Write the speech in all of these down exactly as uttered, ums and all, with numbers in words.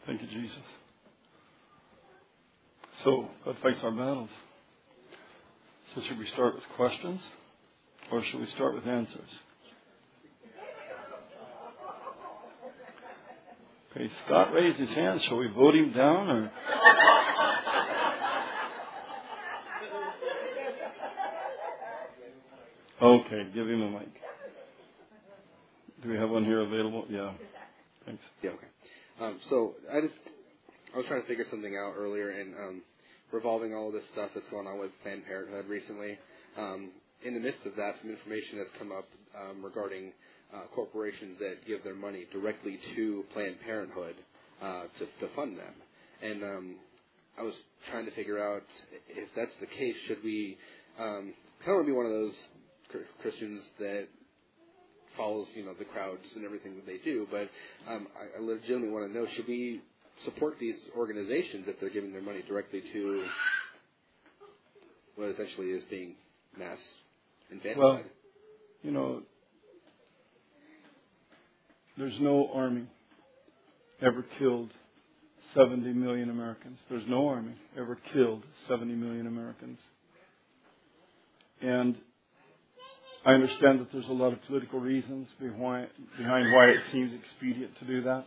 Thank you, Jesus. So, God fights our battles. So should we start with questions or should we start with answers? Okay, Scott raised his hand. Shall we vote him down or? Okay, give him a mic. Do we have one here available? Yeah. Thanks. Yeah, okay. Um, so I just, I was trying to figure something out earlier, and um, revolving all of this stuff that's going on with Planned Parenthood recently. Um, in the midst of that, some information has come up um, regarding uh, corporations that give their money directly to Planned Parenthood uh, to, to fund them. And um, I was trying to figure out if that's the case, should we um, kind of want to be one of those Christians that follows, you know, the crowds and everything that they do, but um, I, I legitimately want to know, should we support these organizations if they're giving their money directly to what essentially is being mass infanticide? Well, you know, there's no army ever killed seventy million Americans. There's no army ever killed seventy million Americans. And I understand that there's a lot of political reasons behind, behind why it seems expedient to do that.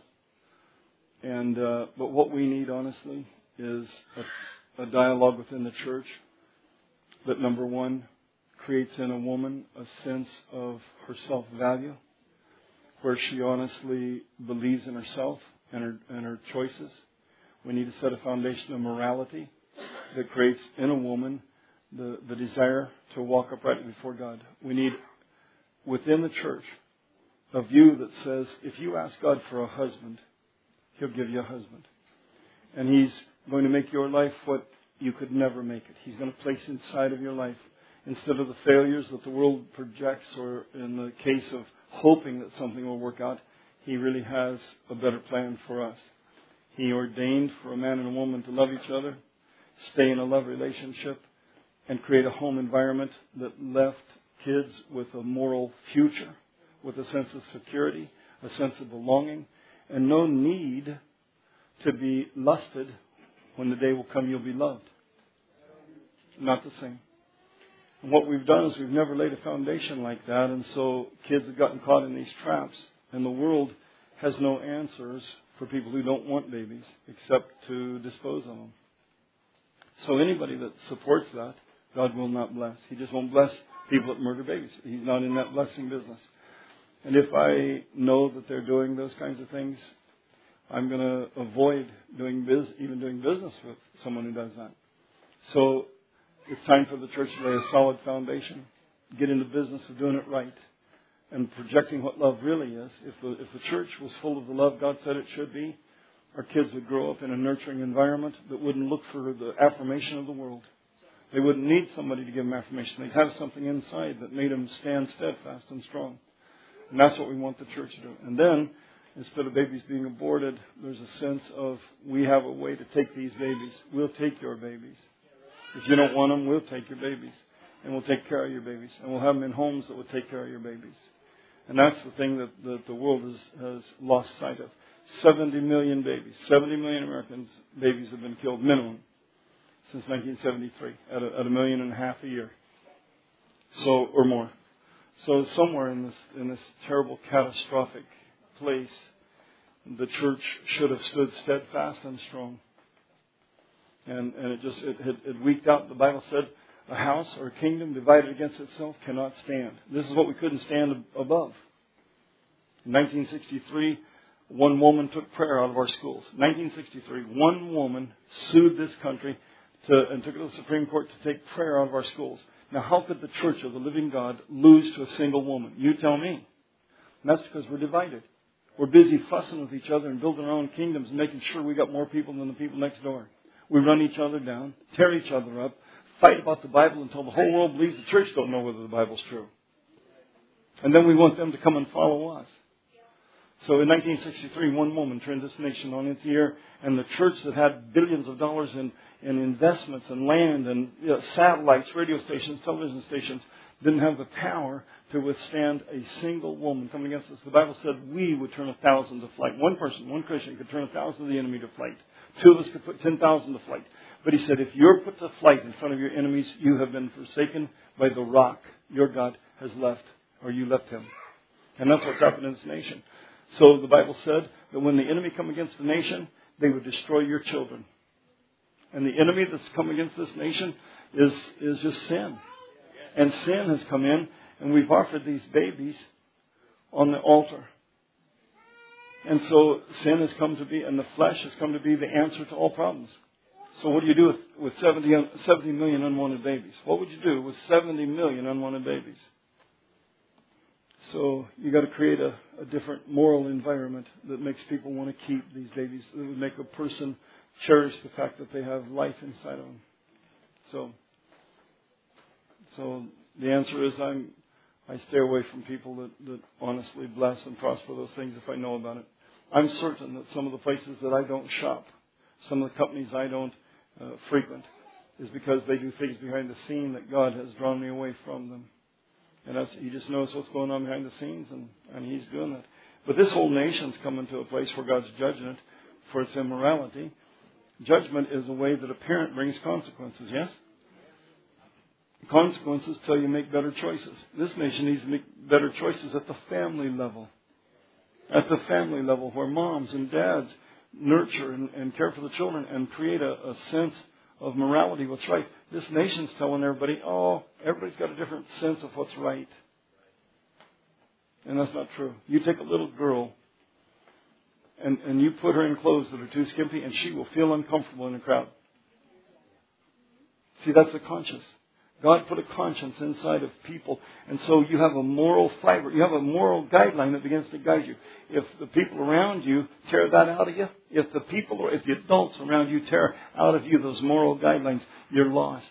And uh, but what we need, honestly, is a, a dialogue within the church that, number one, creates in a woman a sense of her self-value, where she honestly believes in herself and her, and her choices. We need to set a foundation of morality that creates in a woman the, the desire to walk uprightly before God. We need, within the church, a view that says, if you ask God for a husband, He'll give you a husband. And He's going to make your life what you could never make it. He's going to place inside of your life, instead of the failures that the world projects, or in the case of hoping that something will work out, He really has a better plan for us. He ordained for a man and a woman to love each other, stay in a love relationship, and create a home environment that left kids with a moral future, with a sense of security, a sense of belonging, and no need to be lusted when the day will come you'll be loved. Not the same. And what we've done is we've never laid a foundation like that, and so kids have gotten caught in these traps, and the world has no answers for people who don't want babies except to dispose of them. So anybody that supports that, God will not bless. He just won't bless people that murder babies. He's not in that blessing business. And if I know that they're doing those kinds of things, I'm going to avoid doing biz, even doing business with someone who does that. So it's time for the church to lay a solid foundation, get in the business of doing it right, and projecting what love really is. If the, if the church was full of the love God said it should be, our kids would grow up in a nurturing environment that wouldn't look for the affirmation of the world. They wouldn't need somebody to give them affirmation. They'd have something inside that made them stand steadfast and strong. And that's what we want the church to do. And then, instead of babies being aborted, there's a sense of, we have a way to take these babies. We'll take your babies. If you don't want them, we'll take your babies. And we'll take care of your babies. And we'll have them in homes that will take care of your babies. And that's the thing that, that the world has, has lost sight of. seventy million babies, seventy million Americans, babies have been killed minimum since nineteen seventy-three, at a, at a million and a half a year. So, or more. So somewhere in this in this terrible, catastrophic place, the church should have stood steadfast and strong. And and it just it, it, it leaked out. The Bible said, a house or a kingdom divided against itself cannot stand. This is what we couldn't stand above. In nineteen sixty-three, one woman took prayer out of our schools. nineteen sixty-three, one woman sued this country to, and took it to the Supreme Court to take prayer out of our schools. Now, how could the Church of the Living God lose to a single woman? You tell me. And that's because we're divided. We're busy fussing with each other and building our own kingdoms and making sure we got more people than the people next door. We run each other down, tear each other up, fight about the Bible until the whole world believes the church don't know whether the Bible's true. And then we want them to come and follow us. So in nineteen sixty-three, one woman turned this nation on its ear, and the church that had billions of dollars in, in investments and land and you know, satellites, radio stations, television stations, didn't have the power to withstand a single woman coming against us. The Bible said we would turn a thousand to flight. One person, one Christian could turn a thousand of the enemy to flight. Two of us could put ten thousand to flight. But he said, if you're put to flight in front of your enemies, you have been forsaken by the rock. Your God has left, or you left him. And that's what's happened in this nation. So the Bible said that when the enemy come against the nation, they would destroy your children. And the enemy that's come against this nation is, is just sin. And sin has come in, and we've offered these babies on the altar. And so sin has come to be, and the flesh has come to be the answer to all problems. So what do you do with, with seventy, seventy million unwanted babies? What would you do with seventy million unwanted babies? So you got to create a, a different moral environment that makes people want to keep these babies. That would make a person cherish the fact that they have life inside of them. So, so the answer is I'm I stay away from people that, that honestly bless and prosper those things if I know about it. I'm certain that some of the places that I don't shop, some of the companies I don't uh, frequent, is because they do things behind the scene that God has drawn me away from them. And that's, He just knows what's going on behind the scenes, and, and He's doing that. But this whole nation's coming to a place where God's judging it for its immorality. Judgment is a way that a parent brings consequences, yes? Consequences till you make better choices. This nation needs to make better choices at the family level. At the family level, where moms and dads nurture and, and care for the children and create a, a sense of morality, what's right. This nation's telling everybody, oh, everybody's got a different sense of what's right. And that's not true. You take a little girl and, and you put her in clothes that are too skimpy, and she will feel uncomfortable in a crowd. See, that's the conscience. God put a conscience inside of people, and so you have a moral fiber. You have a moral guideline that begins to guide you. If the people around you tear that out of you, if the people, or if the adults around you tear out of you those moral guidelines, you're lost.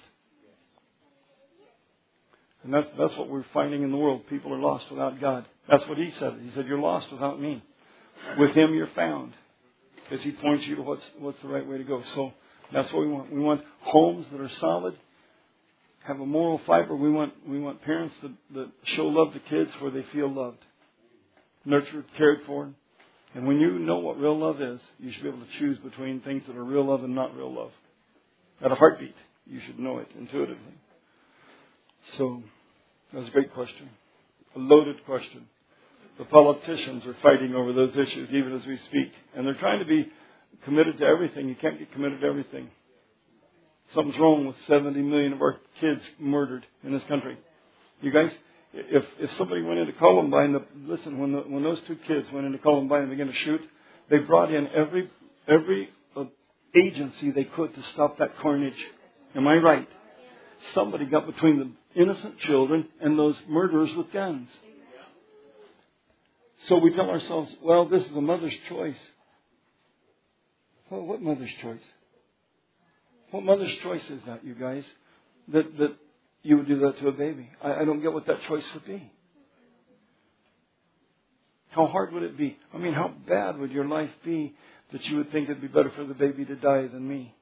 And that's, that's what we're finding in the world. People are lost without God. That's what He said. He said, you're lost without me. With Him you're found. Because He points you to what's, what's the right way to go. So that's what we want. We want homes that are solid, have a moral fiber. We want we want parents that, that show love to kids where they feel loved, nurtured, cared for. And when you know what real love is, you should be able to choose between things that are real love and not real love. At a heartbeat, you should know it intuitively. So, that's a great question. A loaded question. The politicians are fighting over those issues even as we speak. And they're trying to be committed to everything. You can't get committed to everything. Something's wrong with seventy million of our kids murdered in this country. You guys, if if somebody went into Columbine, the, listen, when the, when those two kids went into Columbine and began to shoot, they brought in every every uh, agency they could to stop that carnage. Am I right? Somebody got between the innocent children and those murderers with guns. So we tell ourselves, well, this is a mother's choice. Well, what mother's choice? What mother's choice is that, you guys? That that you would do that to a baby? I, I don't get what that choice would be. How hard would it be? I mean, how bad would your life be that you would think it'd be better for the baby to die than me?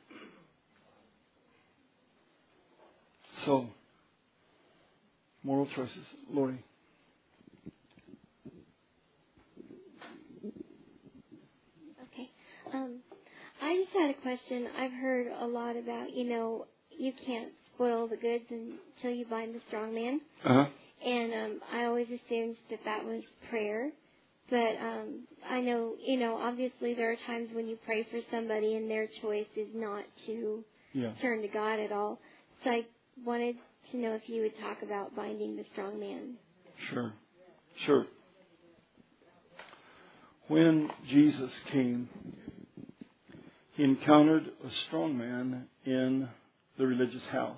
So, moral choices. Lori. Okay. Um, I just had a question. I've heard a lot about, you know, you can't spoil the goods until you bind the strong man. Uh-huh. And um, I always assumed that that was prayer. But um, I know, you know, obviously there are times when you pray for somebody and their choice is not to yeah. turn to God at all. So I wanted to know if you would talk about binding the strong man. Sure. Sure. When Jesus came, He encountered a strong man in the religious house.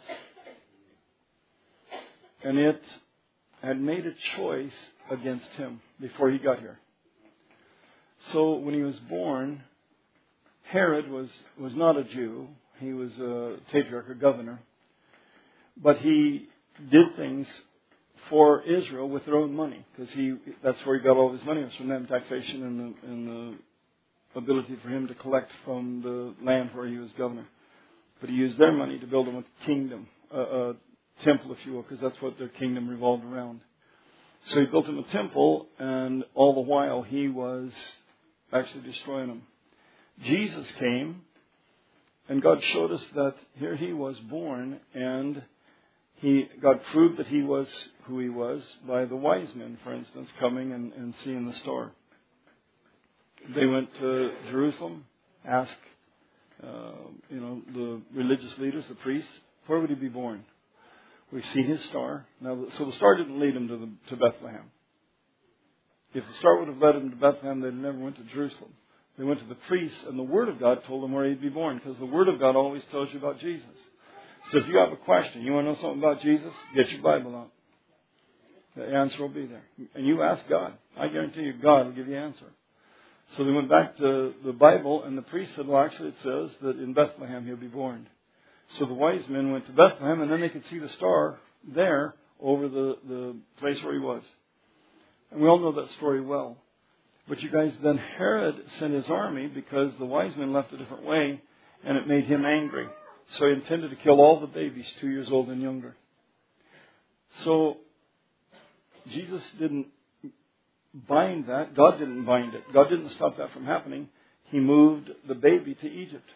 And it had made a choice against Him before He got here. So when He was born, Herod was, was not a Jew. He was a tetrarch, a governor. But he did things for Israel with their own money, because he that's where he got all of his money, was from them, taxation and the, and the ability for him to collect from the land where he was governor. But he used their money to build him a kingdom, a, a temple, if you will, because that's what their kingdom revolved around. So he built him a temple, and all the while he was actually destroying them. Jesus came, and God showed us that here he was born, and he God proved that he was who he was by the wise men, for instance, coming and, and seeing the star. They went to Jerusalem, asked uh, you know, the religious leaders, the priests, where would he be born? We've seen his star. Now, so the star didn't lead him to, the, to Bethlehem. If the star would have led him to Bethlehem, they'd never went to Jerusalem. They went to the priests, and the Word of God told them where he'd be born, because the Word of God always tells you about Jesus. So if you have a question, you want to know something about Jesus, get your Bible out. The answer will be there. And you ask God. I guarantee you God will give you the answer. So they went back to the Bible, and the priest said, well, actually it says that in Bethlehem he'll be born. So the wise men went to Bethlehem, and then they could see the star there over the, the place where he was. And we all know that story well. But you guys, then Herod sent his army because the wise men left a different way, and it made him angry. So he intended to kill all the babies two years old and younger. So Jesus didn't bind that. God didn't bind it. God didn't stop that from happening. He moved the baby to Egypt.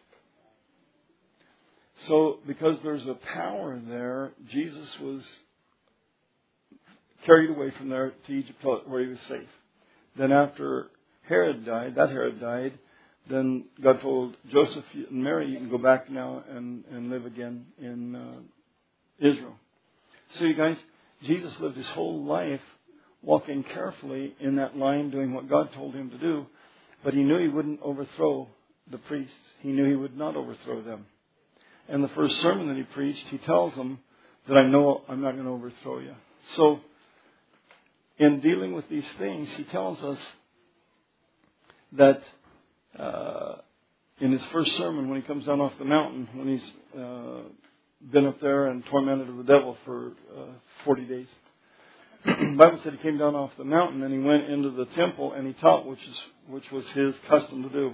So because there's a power there, Jesus was carried away from there to Egypt where he was safe. Then after Herod died, that Herod died, then God told Joseph and Mary, you can go back now and, and live again in uh, Israel. So you guys, Jesus lived his whole life walking carefully in that line, doing what God told him to do. But he knew he wouldn't overthrow the priests. He knew he would not overthrow them. And the first sermon that he preached, he tells them that I know I'm not going to overthrow you. So in dealing with these things, he tells us that uh, in his first sermon, when he comes down off the mountain, when he's uh, been up there and tormented of the devil for uh, forty days, the Bible said he came down off the mountain and he went into the temple and he taught, which is which was his custom to do.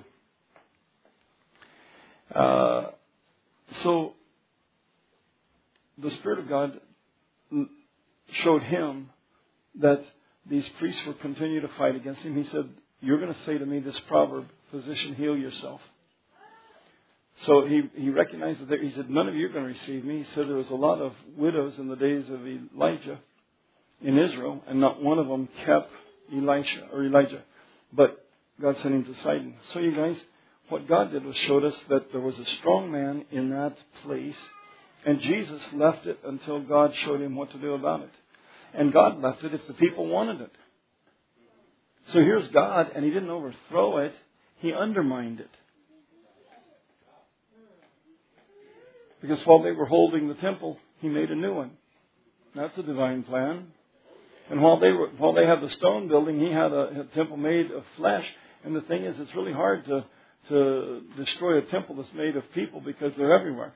Uh, so the Spirit of God showed him that these priests would continue to fight against him. He said, you're going to say to me this proverb, physician, heal yourself. So he, he recognized that there, he said, none of you are going to receive me. He said there was a lot of widows in the days of Elijah in Israel, and not one of them kept Elisha or Elijah. But God sent him to Sidon. So you guys, what God did was showed us that there was a strong man in that place, and Jesus left it until God showed him what to do about it. And God left it if the people wanted it. So here's God, and he didn't overthrow it. He undermined it. Because while they were holding the temple, he made a new one. That's a divine plan. And while they were, while they had the stone building, he had a, a temple made of flesh. And the thing is, it's really hard to, to destroy a temple that's made of people because they're everywhere.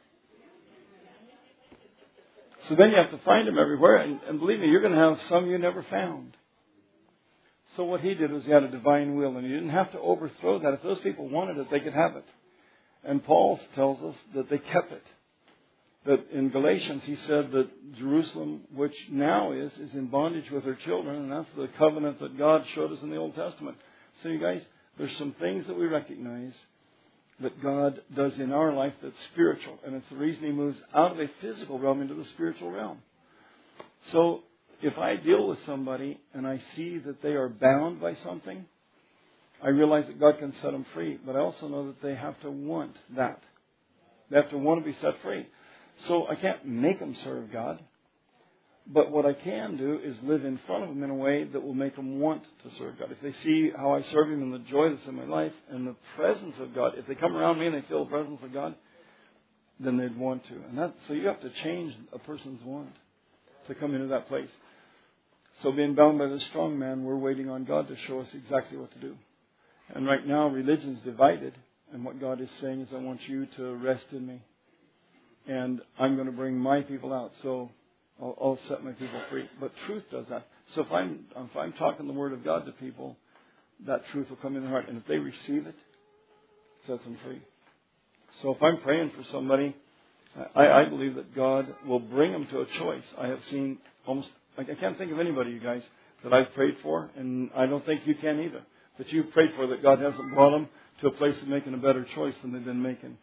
So then you have to find them everywhere. And, and believe me, you're going to have some you never found. So what he did was he had a divine will, and he didn't have to overthrow that. If those people wanted it, they could have it. And Paul tells us that they kept it. That in Galatians, he said that Jerusalem, which now is, is in bondage with her children, and that's the covenant that God showed us in the Old Testament. So you guys, there's some things that we recognize that God does in our life that's spiritual, and it's the reason he moves out of a physical realm into the spiritual realm. So if I deal with somebody and I see that they are bound by something, I realize that God can set them free. But I also know that they have to want that. They have to want to be set free. So I can't make them serve God. But what I can do is live in front of them in a way that will make them want to serve God. If they see how I serve him and the joy that's in my life and the presence of God, if they come around me and they feel the presence of God, then they'd want to. And that, so you have to change a person's want to come into that place. So being bound by this strong man, we're waiting on God to show us exactly what to do. And right now, religion's divided. And what God is saying is, I want you to rest in me. And I'm going to bring my people out. So I'll, I'll set my people free. But truth does that. So if I'm, if I'm talking the Word of God to people, that truth will come in their heart. And if they receive it, it sets them free. So if I'm praying for somebody I, I believe that God will bring them to a choice. I have seen almost, I can't think of anybody, you guys, that I've prayed for, and I don't think you can either, that you've prayed for that God hasn't brought them to a place of making a better choice than they've been making.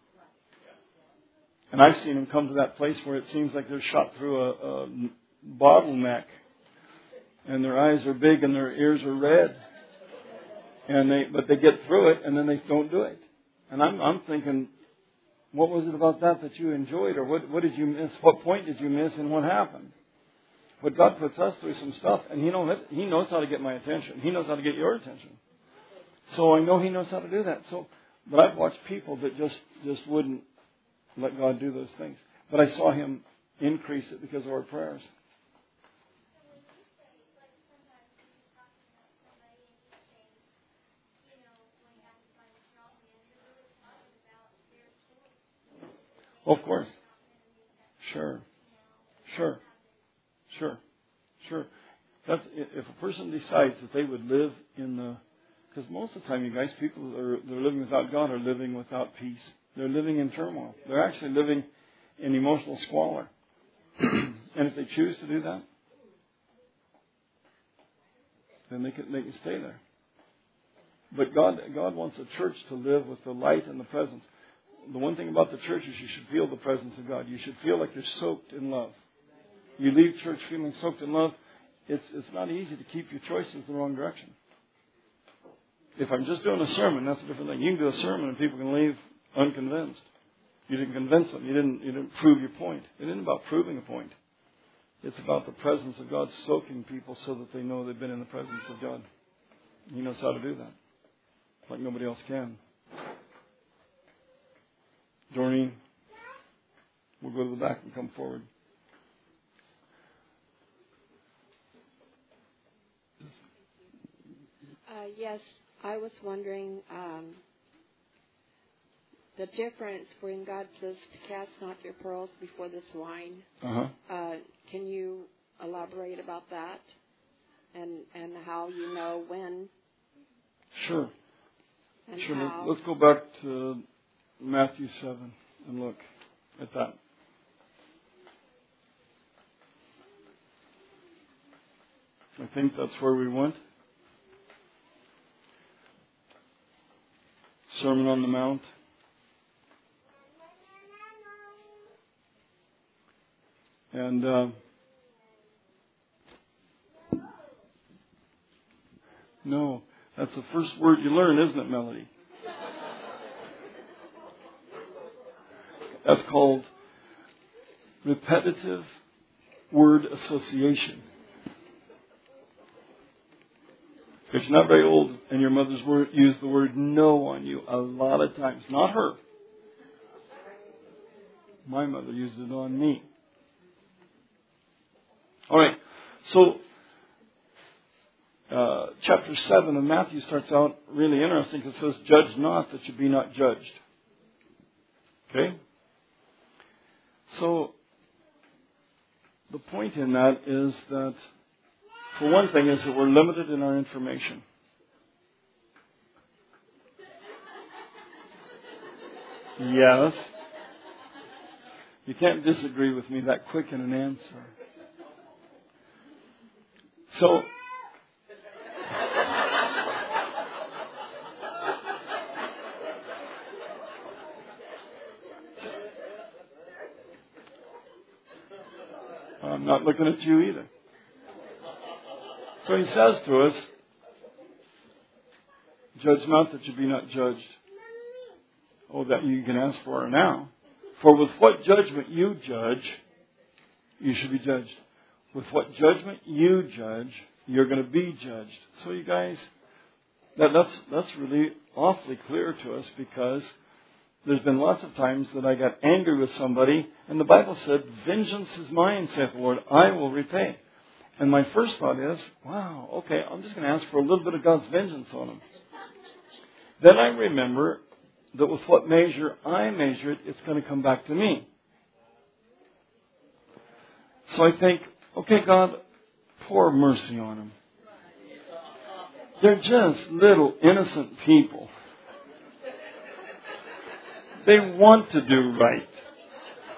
And I've seen them come to that place where it seems like they're shot through a, a bottleneck, and their eyes are big and their ears are red, and they but they get through it, and then they don't do it. And I'm I'm thinking, what was it about that that you enjoyed, or what what did you miss? What point did you miss, and what happened? But God puts us through some stuff, and He knows He knows how to get my attention. He knows how to get your attention. So I know He knows how to do that. So, but I've watched people that just just wouldn't let God do those things. But I saw Him increase it because of our prayers. Of course. Sure. Sure. Sure. Sure. That's if a person decides that they would live in the, because most of the time, you guys, people that are they're living without God are living without peace. They're living in turmoil. They're actually living in emotional squalor. And if they choose to do that, then they can they can stay there. But God God wants a church to live with the light and the presence. The one thing about the church is you should feel the presence of God. You should feel like you're soaked in love. You leave church feeling soaked in love, it's it's not easy to keep your choices the wrong direction. If I'm just doing a sermon, that's a different thing. You can do a sermon and people can leave unconvinced. You didn't convince them. You didn't you didn't prove your point. It isn't about proving a point. It's about the presence of God soaking people so that they know they've been in the presence of God. He knows how to do that, like nobody else can. Doreen, we'll go to the back and come forward. Uh, yes, I was wondering um, the difference when God says to cast not your pearls before the swine. Uh-huh. Uh, can you elaborate about that and and how you know when? Sure. And sure. how? Let's go back to Matthew seven and look at that. I think that's where we went. Sermon on the Mount. And uh, no, that's the first word you learn, isn't it, Melody? That's called repetitive word association. If you're not very old and your mother's word, used the word no on you a lot of times. Not her. My mother used it on me. All right. So, uh, chapter seven of Matthew starts out really interesting. It says, judge not that you be not judged. Okay? So, the point in that is that, for one thing, is that we're limited in our information. Yes. You can't disagree with me that quick in an answer. So, I'm not looking at you either. So he says to us, judge not that you be not judged. Oh, that you can ask for her now. For with what judgment you judge, you should be judged. With what judgment you judge, you're going to be judged. So you guys, that, that's that's really awfully clear to us, because there's been lots of times that I got angry with somebody, and the Bible said, vengeance is mine, saith the Lord, I will repay. And my first thought is, wow, okay, I'm just going to ask for a little bit of God's vengeance on him. Then I remember that with what measure I measure it, it's going to come back to me. So I think, okay, God, pour mercy on them. They're just little innocent people. They want to do right.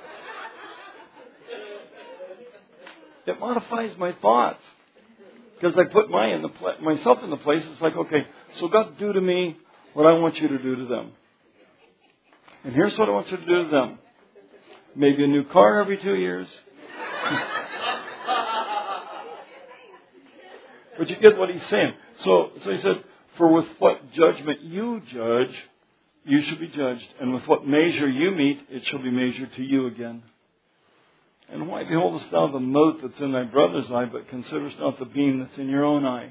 It modifies my thoughts. Because I put my in the pla- myself in the place. It's like, okay, so God, do to me what I want you to do to them. And here's what I want you to do to them. Maybe a new car every two years. But you get what he's saying. So, so he said, for with what judgment you judge, you shall be judged. And with what measure you meet, it shall be measured to you again. And why beholdest thou the mote that's in thy brother's eye, but considerest not the beam that's in your own eye?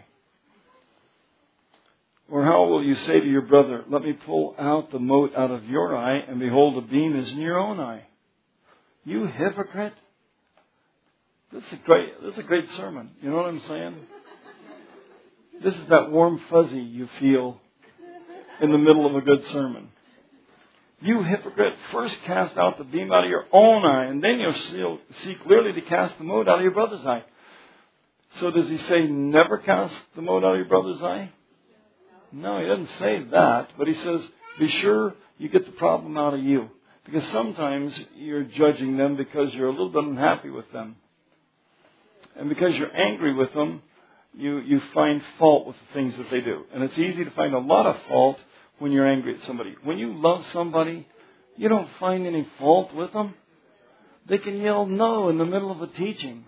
Or how will you say to your brother, let me pull out the mote out of your eye, and behold, the beam is in your own eye? You hypocrite. This is a great, this is a great sermon. You know what I'm saying? This is that warm fuzzy you feel in the middle of a good sermon. You hypocrite, first cast out the beam out of your own eye, and then you'll see clearly to cast the mote out of your brother's eye. So does he say never cast the mote out of your brother's eye? No, he doesn't say that, but he says be sure you get the problem out of you. Because sometimes you're judging them because you're a little bit unhappy with them. And because you're angry with them, you, you find fault with the things that they do. And it's easy to find a lot of fault when you're angry at somebody. When you love somebody, you don't find any fault with them. They can yell no in the middle of a teaching.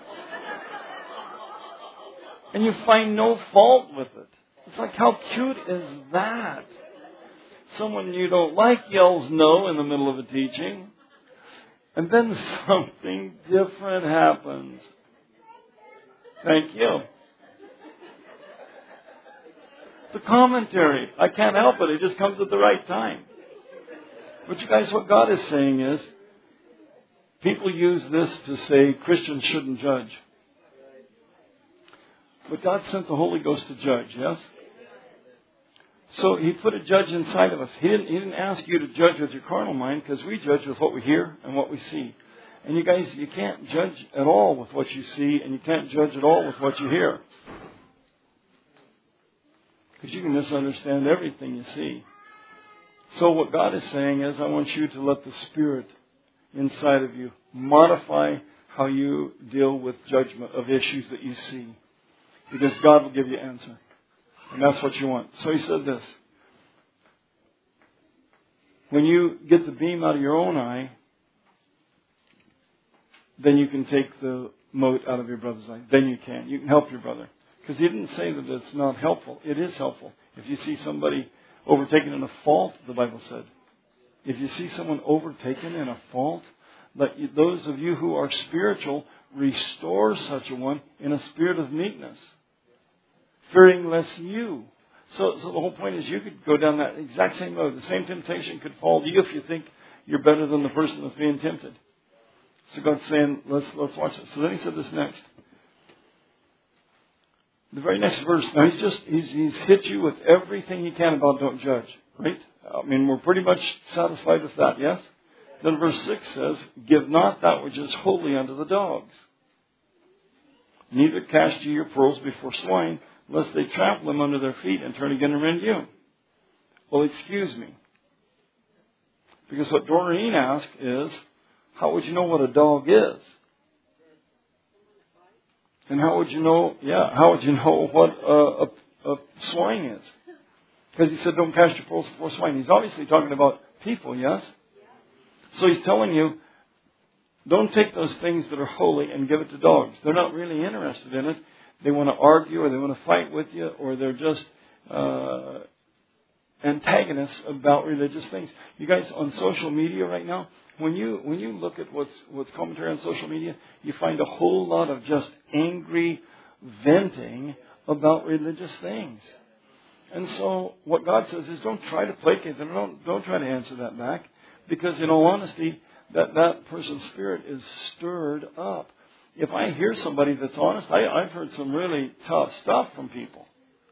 And you find no fault with it. It's like, how cute is that? Someone you don't like yells no in the middle of a teaching. And then something different happens. Thank you. The commentary. I can't help it. It just comes at the right time. But you guys, what God is saying is, people use this to say Christians shouldn't judge. But God sent the Holy Ghost to judge, yes? So He put a judge inside of us. He didn't, he didn't ask you to judge with your carnal mind, because we judge with what we hear and what we see. And you guys, you can't judge at all with what you see, and you can't judge at all with what you hear. Because you can misunderstand everything you see. So what God is saying is, I want you to let the Spirit inside of you modify how you deal with judgment of issues that you see. Because God will give you an answer. And that's what you want. So He said this. When you get the beam out of your own eye, then you can take the mote out of your brother's eye. Then you can. You can help your brother. Because He didn't say that it's not helpful. It is helpful. If you see somebody overtaken in a fault, the Bible said. If you see someone overtaken in a fault, let you, those of you who are spiritual restore such a one in a spirit of meekness, fearing lest you. So, so the whole point is you could go down that exact same road. The same temptation could fall to you if you think you're better than the person that's being tempted. So God's saying, let's let's watch it. So then He said this next. The very next verse. Now He's just He's He's hit you with everything He can about don't judge. Right? I mean, we're pretty much satisfied with that, yes? Then verse six says, give not that which is holy unto the dogs. Neither cast ye your pearls before swine, lest they trample them under their feet and turn again and rend you. Well, excuse me. Because what Doreen asked is, how would you know what a dog is? And how would you know, yeah, how would you know what a, a, a swine is? Because He said, don't cast your pearls before swine. He's obviously talking about people, yes? So He's telling you, don't take those things that are holy and give it to dogs. They're not really interested in it. They want to argue, or they want to fight with you, or they're just uh, antagonists about religious things. You guys, on social media right now, when you when you look at what's what's commentary on social media, you find a whole lot of just angry venting about religious things. And so what God says is, don't try to placate them. Don't don't try to answer that back, because in all honesty, that that person's spirit is stirred up. If I hear somebody that's honest, I, I've heard some really tough stuff from people.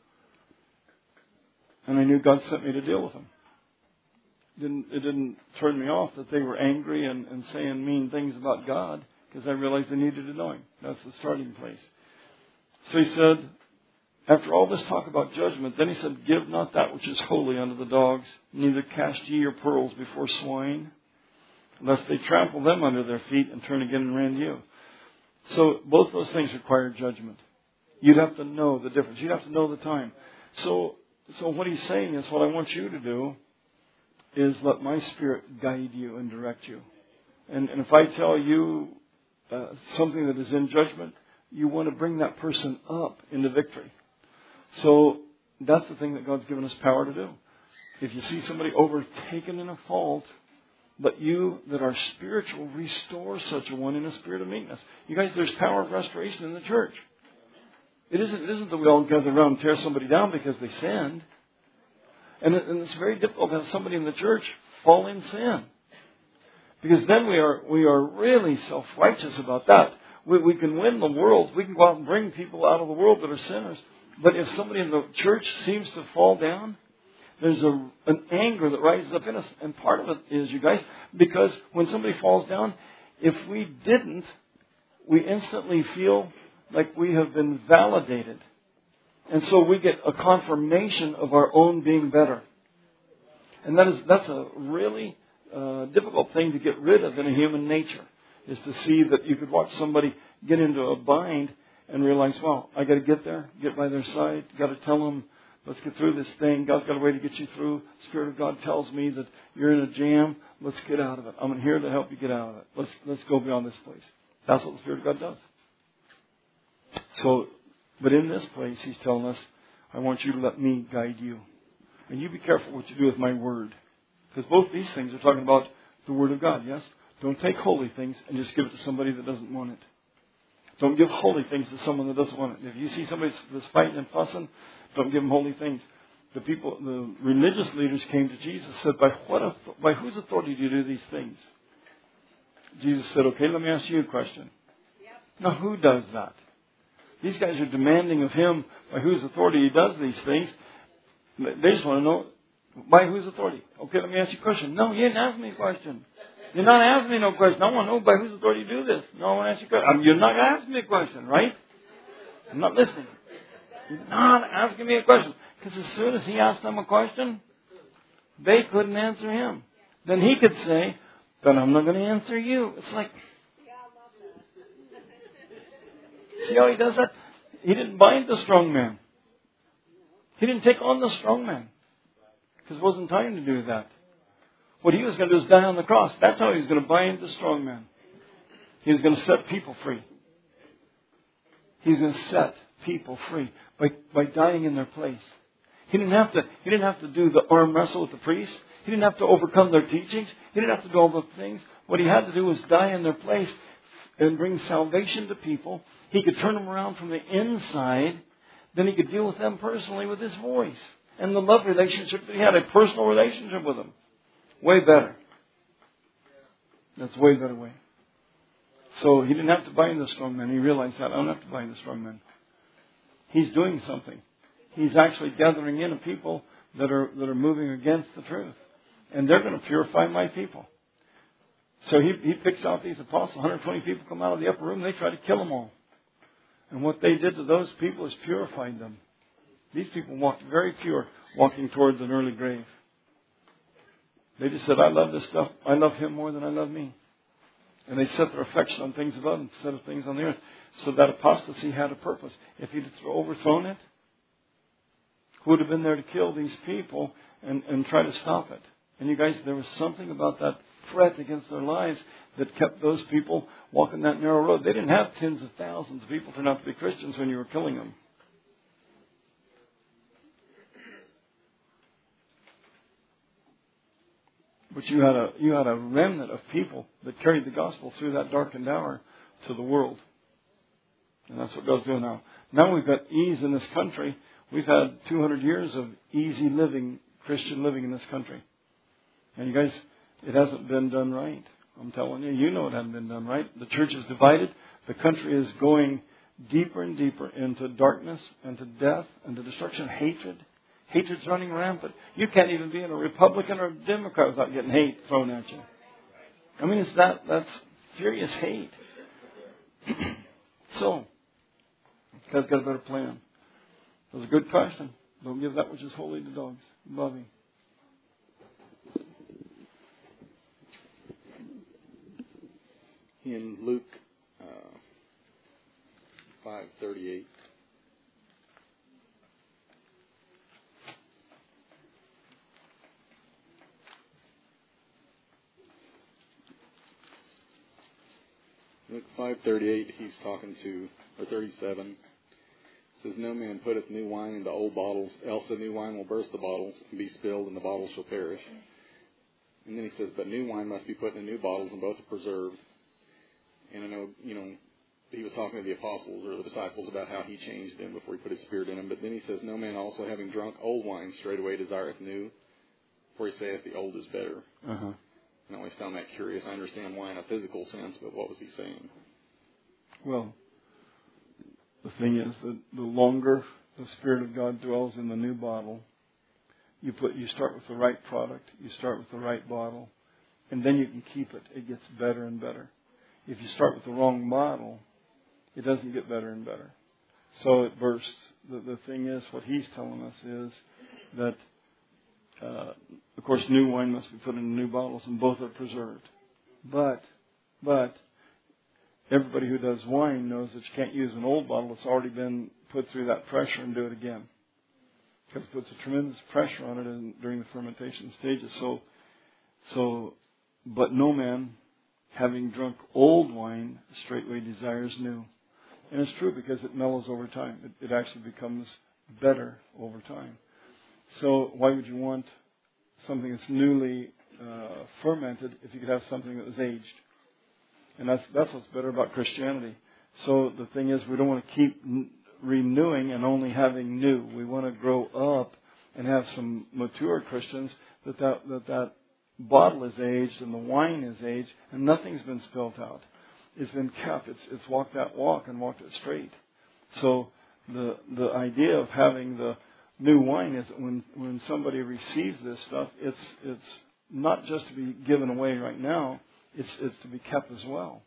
And I knew God sent me to deal with them. It didn't, it didn't turn me off that they were angry and, and saying mean things about God, because I realized I needed to know Him. That's the starting place. So He said, after all this talk about judgment, then He said, give not that which is holy unto the dogs, neither cast ye your pearls before swine, lest they trample them under their feet and turn again and rend you. So both those things require judgment. You'd have to know the difference. You'd have to know the time. So, so what he's saying is, what I want you to do is let my Spirit guide you and direct you. And, and if I tell you uh, something that is in judgment, you want to bring that person up into victory. So that's the thing that God's given us power to do. If you see somebody overtaken in a fault, but you that are spiritual, restore such a one in a spirit of meekness. You guys, there's power of restoration in the church. It isn't, it isn't that we all gather around and tear somebody down because they sinned. And, it, and it's very difficult to have somebody in the church fall in sin. Because then we are we are really self-righteous about that. We, we can win the world. We can go out and bring people out of the world that are sinners. But if somebody in the church seems to fall down, there's a, an anger that rises up in us. And part of it is, you guys, because when somebody falls down, if we didn't, we instantly feel like we have been validated. And so we get a confirmation of our own being better. And that is that's a really uh, difficult thing to get rid of in a human nature, is to see that you could watch somebody get into a bind and realize, well, I got to get there, get by their side, got to tell them, let's get through this thing. God's got a way to get you through. The Spirit of God tells me that you're in a jam. Let's get out of it. I'm here to help you get out of it. Let's let's go beyond this place. That's what the Spirit of God does. So, but in this place, He's telling us, I want you to let me guide you. And you be careful what you do with my word. Because both these things are talking about the Word of God, yes? Don't take holy things and just give it to somebody that doesn't want it. Don't give holy things to someone that doesn't want it. If you see somebody that's fighting and fussing, don't give them holy things. The people, the religious leaders came to Jesus and said, by what, by whose authority do you do these things? Jesus said, okay, let me ask you a question. Yep. Now, who does that? These guys are demanding of Him by whose authority He does these things. They just want to know, by whose authority? Okay, let me ask you a question. No, you didn't ask me a question. You're not asking me no question. I want to know by whose authority you do this. No, I want to ask you a question. You're not asking me a question, right? I'm not listening. You're not asking me a question. Because as soon as He asked them a question, they couldn't answer Him. Then He could say, then I'm not going to answer you. It's like, see how He does that? He didn't bind the strong man. He didn't take on the strong man. Because it wasn't time to do that. What He was going to do is die on the cross. That's how He was going to bind the strong man. He was going to set people free. He's going to set people free by, by dying in their place. He didn't have to, he didn't have to do the arm wrestle with the priests. He didn't have to overcome their teachings. He didn't have to do all the things. What He had to do was die in their place and bring salvation to people. He could turn them around from the inside. Then He could deal with them personally with His voice. And the love relationship that He had, a personal relationship with them. Way better. That's a way better way. So He didn't have to bind the strong man. He realized that. I don't have to bind the strong man. He's doing something. He's actually gathering in a people that are that are moving against the truth. And they're going to purify my people. So he, he picks out these apostles. one hundred twenty people come out of the upper room. They try to kill them all. And what they did to those people is purified them. These people walked very pure, walking towards an early grave. They just said, I love this stuff. I love Him more than I love me. And they set their affection on things above instead of things on the earth. So that apostasy had a purpose. If He'd overthrown it, who would have been there to kill these people and, and try to stop it? And you guys, there was something about that threat against their lives that kept those people walking that narrow road. They didn't have tens of thousands of people turn out to be Christians when you were killing them. But you had a you had a remnant of people that carried the gospel through that darkened hour to the world. And that's what God's doing now. Now we've got ease in this country. We've had two hundred years of easy living, Christian living in this country. And you guys, it hasn't been done right. I'm telling you, you know it hasn't been done right. The church is divided. The country is going deeper and deeper into darkness and to death and to destruction, hatred. Hatred's running rampant. You can't even be in a Republican or a Democrat without getting hate thrown at you. I mean, it's that that's furious hate. So, God's got a better plan. That was a good question. Don't give that which is holy to dogs. Bobby. In Luke uh, five thirty-eight. Luke five thirty-eight, he's talking to, or thirty-seven. It says, no man putteth new wine into old bottles, else the new wine will burst the bottles, and be spilled, and the bottles shall perish. And then he says, but new wine must be put in new bottles, and both are preserved. And I know, you know, he was talking to the apostles or the disciples about how he changed them before he put his Spirit in them. But then he says, no man also having drunk old wine straightway desireth new, for he saith the old is better. Uh-huh. And I always found that curious. I understand why in a physical sense, but what was he saying? Well, the thing is that the longer the Spirit of God dwells in the new bottle, you put you start with the right product, you start with the right bottle, and then you can keep it. It gets better and better. If you start with the wrong bottle, it doesn't get better and better. So it bursts. The, the thing is, what he's telling us is that, uh, of course, new wine must be put in new bottles, and both are preserved. But, but, everybody who does wine knows that you can't use an old bottle that's already been put through that pressure and do it again, because it puts a tremendous pressure on it in, during the fermentation stages. So, so, but no man, having drunk old wine, straightway desires new. And it's true, because it mellows over time. It, it actually becomes better over time. So why would you want something that's newly uh, fermented if you could have something that was aged? And that's that's what's better about Christianity. So the thing is, we don't want to keep n- renewing and only having new. We want to grow up and have some mature Christians that that, that that bottle is aged and the wine is aged and nothing's been spilt out. It's been kept. It's it's walked that walk and walked it straight. So the the idea of having the new wine is that when when somebody receives this stuff, it's it's not just to be given away right now. It's it's to be kept as well.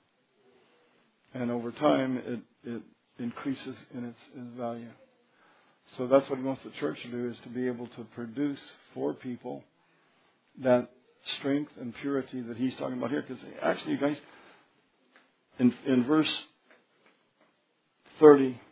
And over time, it it increases in its, its value. So that's what he wants the church to do, is to be able to produce for people that strength and purity that he's talking about here. Because actually, you guys, in in verse thirty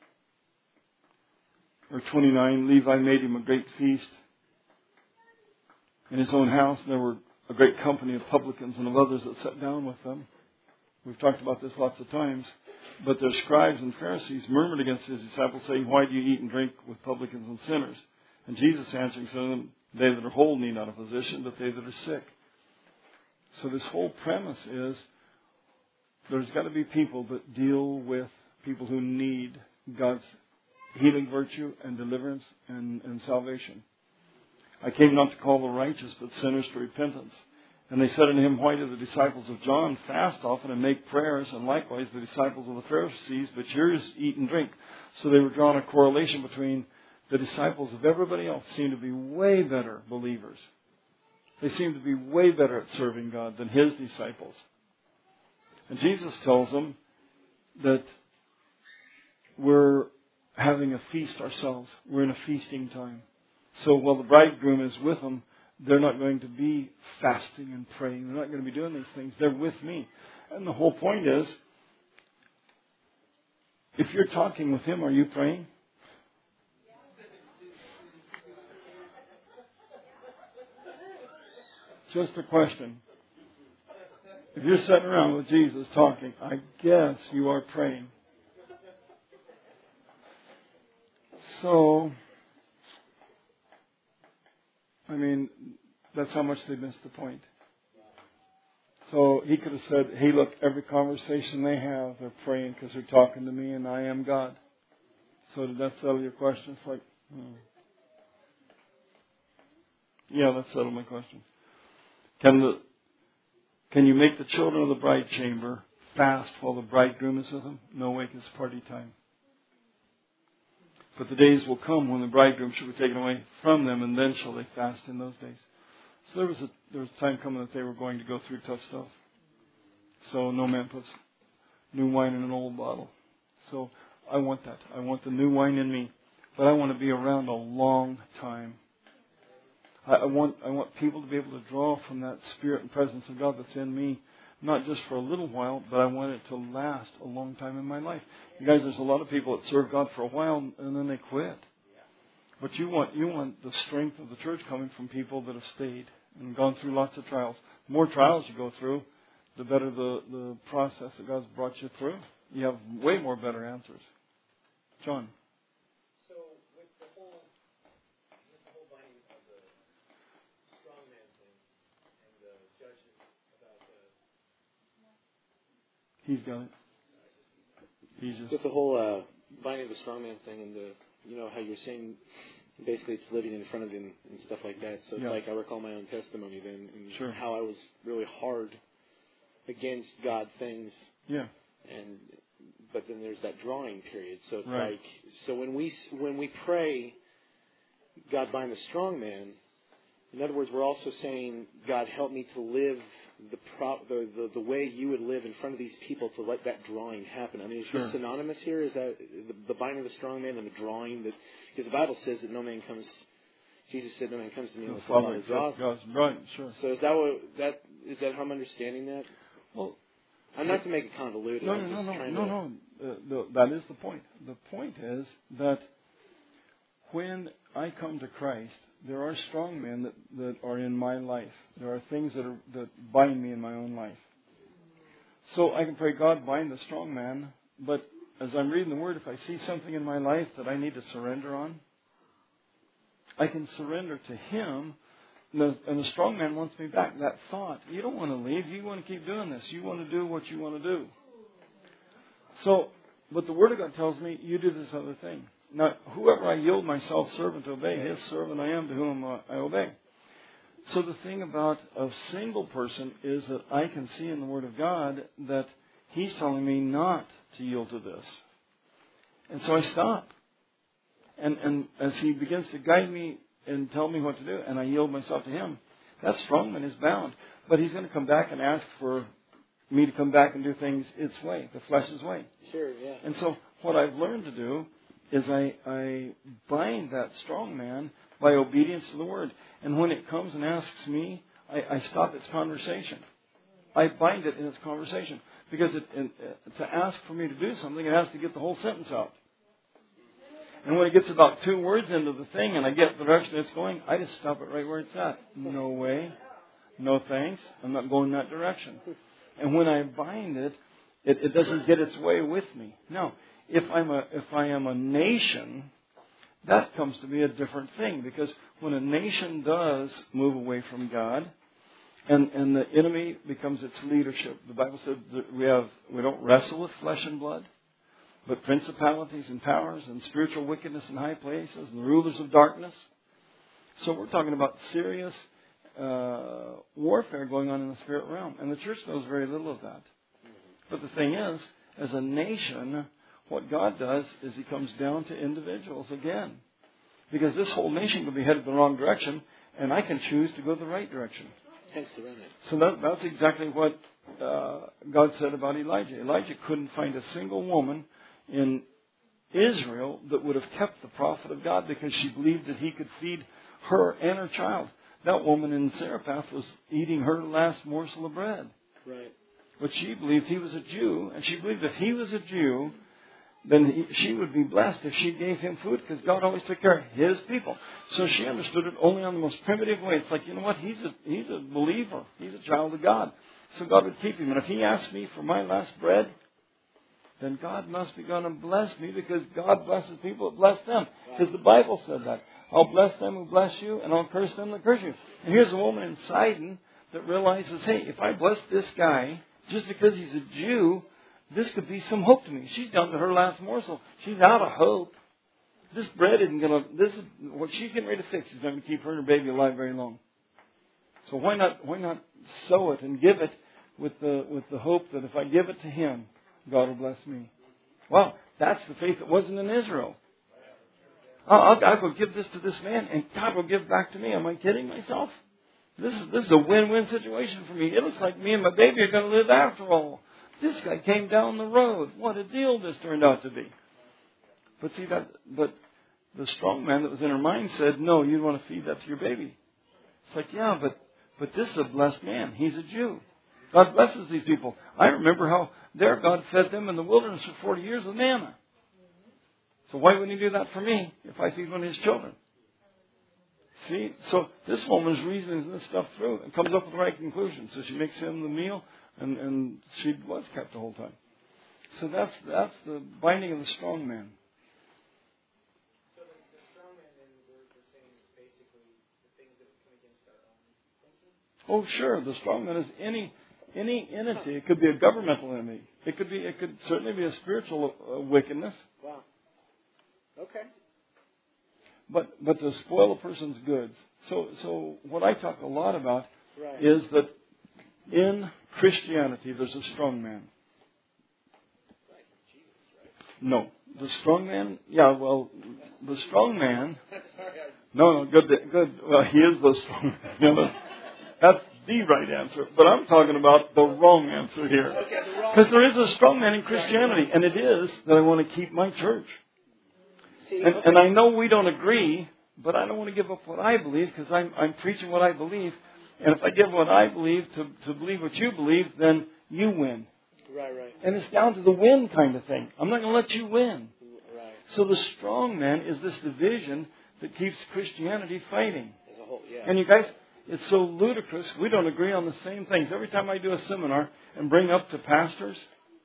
or twenty-nine, Levi made him a great feast in his own house, and there were a great company of publicans and of others that sat down with them. We've talked about this lots of times. But their scribes and Pharisees murmured against his disciples, saying, why do you eat and drink with publicans and sinners? And Jesus answering said to them, they that are whole need not a physician, but they that are sick. So this whole premise is there's got to be people that deal with people who need God's healing virtue and deliverance and, and salvation. I came not to call the righteous, but sinners to repentance. And they said unto him, why do the disciples of John fast often and make prayers, and likewise the disciples of the Pharisees, but yours eat and drink? So they were drawing a correlation between the disciples of everybody else seem to be way better believers. They seem to be way better at serving God than his disciples. And Jesus tells them that we're having a feast ourselves. We're in a feasting time. So while the bridegroom is with them, they're not going to be fasting and praying. They're not going to be doing these things. They're with me. And the whole point is, if you're talking with him, are you praying? Just a question. If you're sitting around with Jesus talking, I guess you are praying. So, I mean, that's how much they missed the point. So he could have said, hey, look, every conversation they have, they're praying because they're talking to me and I am God. So did that settle your question? It's like, hmm. Yeah, that settled my question. Can the can you make the children of the bride chamber fast while the bridegroom is with them? No way, it's party time. But the days will come when the bridegroom shall be taken away from them, and then shall they fast in those days. So there was a there was a time coming that they were going to go through tough stuff. So no man puts new wine in an old bottle. So I want that. I want the new wine in me, but I want to be around a long time. I, I want I want people to be able to draw from that spirit and presence of God that's in me, not just for a little while, but I want it to last a long time in my life. You guys, there's a lot of people that serve God for a while and then they quit. But you want you want the strength of the church coming from people that have stayed and gone through lots of trials. The more trials you go through, the better the, the process that God's brought you through. You have way more better answers. John. So with the whole with the whole binding of the strongman thing and the judgment about the He's got it. He's just with the whole uh, binding of the strongman thing and the you know how you're saying basically it's living in front of him and stuff like that. So it's yeah. like I recall my own testimony then and sure. how I was really hard against God things. Yeah. And but then there's that drawing period. So it's right. like so when we when we pray, God bind the strong man. In other words, we're also saying, God, help me to live the, pro- the, the the way you would live in front of these people to let that drawing happen. I mean, is sure. this synonymous here? Is that the, the binding of the strong man and the drawing? That because the Bible says that no man comes. Jesus said, "No man comes to me unless the Father draws him." Right, sure. So is that what that is that how I'm understanding that? Well, I'm not to make it convoluted. No, I'm no, just no, no, trying no, to... no. Uh, the, that is the point. The point is that when I come to Christ, there are strong men that, that are in my life. There are things that are, that bind me in my own life. So I can pray, God, bind the strong man. But as I'm reading the Word, if I see something in my life that I need to surrender on, I can surrender to Him. And the, and the strong man wants me back. That thought, you don't want to leave. You want to keep doing this. You want to do what you want to do. So, but the Word of God tells me, you do this other thing. Now, whoever I yield myself servant to obey, His servant I am to whom I obey. So the thing about a single person is that I can see in the Word of God that He's telling me not to yield to this. And so I stop. And, and as He begins to guide me and tell me what to do, and I yield myself to Him, that strongman is bound. But he's going to come back and ask for me to come back and do things its way, the flesh's way. Sure, yeah. And so what I've learned to do is I, I bind that strong man by obedience to the Word. And when it comes and asks me, I, I stop its conversation. I bind it in its conversation. Because it, in, uh, to ask for me to do something, it has to get the whole sentence out. And when it gets about two words into the thing and I get the direction it's going, I just stop it right where it's at. No way. No thanks. I'm not going that direction. And when I bind it, it, it doesn't get its way with me. No. If I'm a, if I am a nation, that comes to be a different thing. Because when a nation does move away from God, and, and the enemy becomes its leadership, the Bible said that we have we don't wrestle with flesh and blood, but principalities and powers and spiritual wickedness in high places and the rulers of darkness. So we're talking about serious uh, warfare going on in the spirit realm. And the church knows very little of that. But the thing is, as a nation, what God does is He comes down to individuals again. Because this whole nation could be headed the wrong direction, and I can choose to go the right direction. Hence the remnant. So that, that's exactly what uh, God said about Elijah. Elijah couldn't find a single woman in Israel that would have kept the prophet of God because she believed that he could feed her and her child. That woman in Zarephath was eating her last morsel of bread. Right. But she believed he was a Jew, and she believed if he was a Jew, then he, she would be blessed if she gave him food because God always took care of His people. So she understood it only on the most primitive way. It's like, you know what, he's a, he's a believer. He's a child of God. So God would keep him. And if he asked me for my last bread, then God must be going to bless me because God blesses people that bless them. Because the Bible said that. I'll bless them who bless you, and I'll curse them that curse you. And here's a woman in Sidon that realizes, hey, if I bless this guy, just because he's a Jew, this could be some hope to me. She's down to her last morsel. She's out of hope. This bread isn't going to, this is, what she's getting ready to fix is going to keep her and her baby alive very long. So why not, why not sow it and give it with the, with the hope that if I give it to Him, God will bless me. Well, that's the faith that wasn't in Israel. I'll, I'll go give this to this man, and God will give back to me. Am I kidding myself? This is this is a win-win situation for me. It looks like me and my baby are going to live after all. This guy came down the road. What a deal this turned out to be. But see that, but the strong man that was in her mind said, "No, you want to feed that to your baby." It's like, yeah, but but this is a blessed man. He's a Jew. God blesses these people. I remember how their God fed them in the wilderness for forty years with manna. So why wouldn't He do that for me if I feed one of His children? See? So this woman's reasoning this stuff through and comes up with the right conclusion. So she makes him the meal, and, and she was kept the whole time. So that's that's the binding of the strong man. So the, the strong man, then, we're, we're saying is basically the things that come against our own thinking? Oh, sure. The strong man is any any entity. It could be a governmental enemy. It could be. It could certainly be a spiritual uh, wickedness. Wow. Okay. But but to spoil a person's goods. So so what I talk a lot about Right. is that in Christianity there's a strong man. Right. Jesus, right? No, the strong man. Yeah, well, the strong man. Sorry, I... No, no, good, good. Well, he is the strong man. You know, that's the right answer. But I'm talking about the wrong answer here. Okay, the wrong... Because there is a strong man in Christianity, and it is that I want to keep my church. See, And, okay. and I know we don't agree, but I don't want to give up what I believe because I'm, I'm preaching what I believe. And if I give what I believe to, to believe what you believe, then you win. Right, right. And it's down to the win kind of thing. I'm not going to let you win. Right. So the strong man is this division that keeps Christianity fighting. As a whole, yeah. And you guys, it's so ludicrous. We don't agree on the same things. Every time I do a seminar and bring up to pastors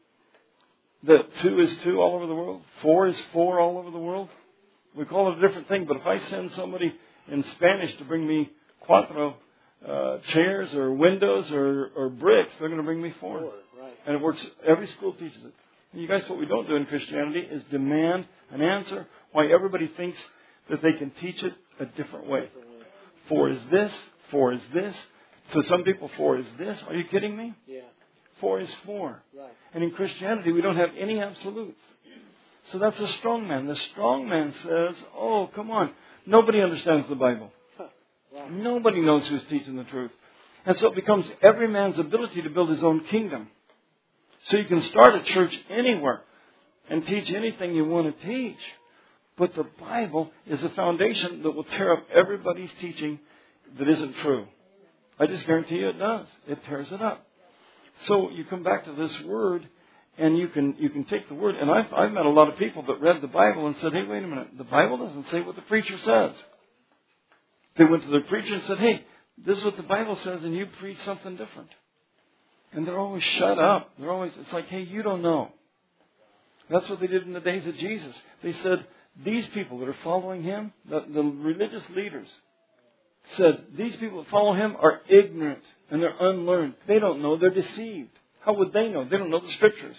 that two is two all over the world, four is four all over the world, we call it a different thing. But if I send somebody in Spanish to bring me cuatro uh, chairs or windows or, or bricks, they're going to bring me four. Four, right. And it works. Every school teaches it. And you guys, what we don't do in Christianity is demand an answer why everybody thinks that they can teach it a different way. Four is this. Four is this. So some people, four is this. Are you kidding me? Yeah. Four is four. Right. And in Christianity, we don't have any absolutes. So that's a strong man. The strong man says, oh, come on. Nobody understands the Bible. Huh. Wow. Nobody knows who's teaching the truth. And so it becomes every man's ability to build his own kingdom. So you can start a church anywhere and teach anything you want to teach. But the Bible is a foundation that will tear up everybody's teaching that isn't true. I just guarantee you it does. It tears it up. So you come back to this word, and you can you can take the word. And I've, I've met a lot of people that read the Bible and said, hey, wait a minute. The Bible doesn't say what the preacher says. They went to the preacher and said, hey, this is what the Bible says, and you preach something different. And they're always shut up. They're always, it's like, hey, you don't know. That's what they did in the days of Jesus. They said, these people that are following Him, the, the religious leaders, said, these people that follow Him are ignorant and they're unlearned. They don't know. They're deceived. How would they know? They don't know the Scriptures.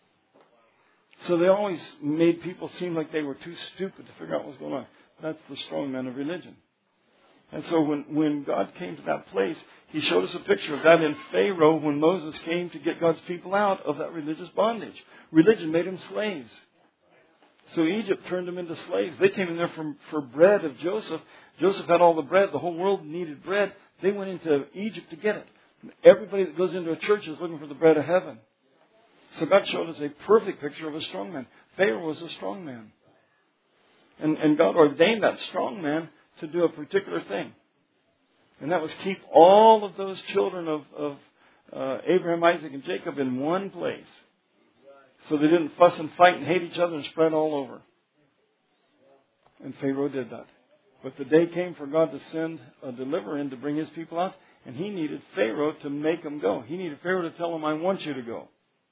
So they always made people seem like they were too stupid to figure out what was going on. That's the strong man of religion. And so when, when God came to that place, He showed us a picture of that in Pharaoh when Moses came to get God's people out of that religious bondage. Religion made them slaves. So Egypt turned them into slaves. They came in there for, for bread of Joseph. Joseph had all the bread. The whole world needed bread. They went into Egypt to get it. Everybody that goes into a church is looking for the bread of heaven. So God showed us a perfect picture of a strong man. Pharaoh was a strong man. And, and God ordained that strong man to do a particular thing. And that was keep all of those children of, of uh, Abraham, Isaac, and Jacob in one place. So they didn't fuss and fight and hate each other and spread all over. And Pharaoh did that. But the day came for God to send a deliverer in to bring His people out. And He needed Pharaoh to make them go. He needed Pharaoh to tell them, I want you to go.